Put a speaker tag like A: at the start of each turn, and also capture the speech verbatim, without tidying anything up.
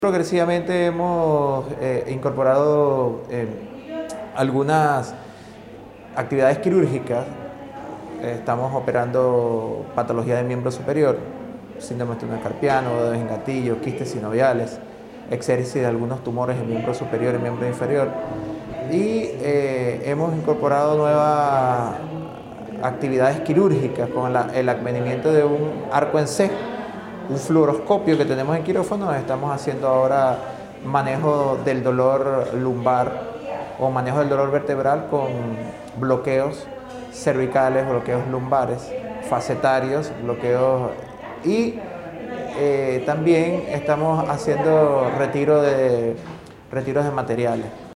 A: Progresivamente hemos eh, incorporado eh, algunas actividades quirúrgicas. Estamos operando patología del miembro superior, síndrome carpiano, dedos en gatillo, quistes sinoviales, exéresis de algunos tumores en miembro superior y miembro inferior. Y eh, hemos incorporado nuevas actividades quirúrgicas con la, el advenimiento de un arco en C, un fluoroscopio que tenemos en quirófano. Estamos haciendo ahora manejo del dolor lumbar o manejo del dolor vertebral con bloqueos cervicales, bloqueos lumbares, facetarios, bloqueos y eh, también estamos haciendo retiro de, retiros de materiales.